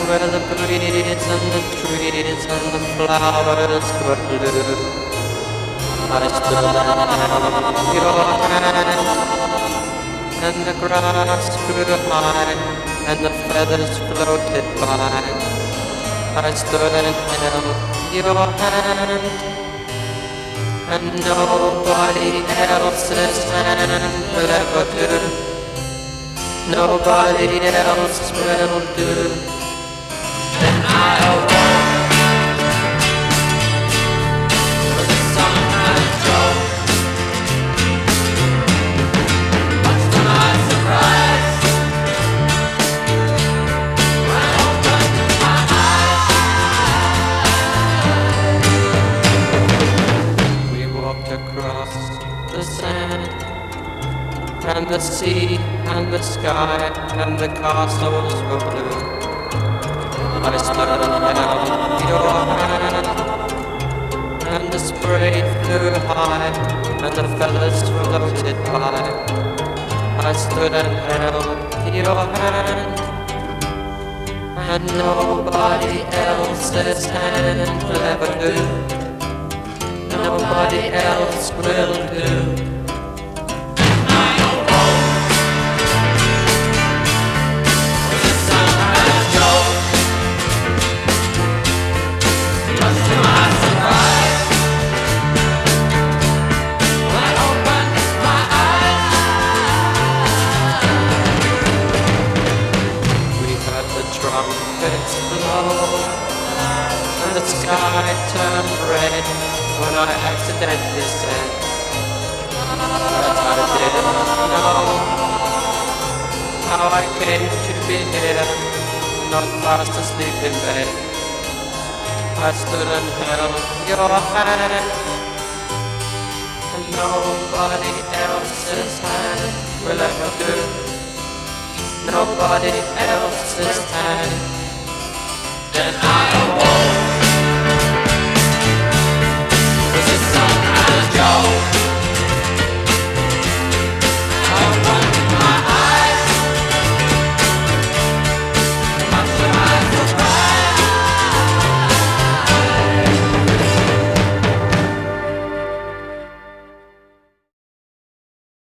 where the breeze and the trees and the flowers were blue. I stood and held your hand, and the grass grew high, and the feathers floated by. I stood and held your hand, and nobody else's hand will ever do. Nobody else will do. Then I'll walk where the sun has dropped. Much to my surprise, when I opened my eyes, we walked across the sand, and the sea, and the sky, and the castles were blue. I stood and held your hand, and the spray flew high, and the feathers floated by. I stood and held your hand, and nobody else's hand will ever do. Nobody else will do. Trumpets blow, and the sky turned red when I accidentally said that I didn't know how I came to be here, not fast asleep in bed. I stood and held your hand, and nobody else's hand will ever do. Nobody else's hand. Then I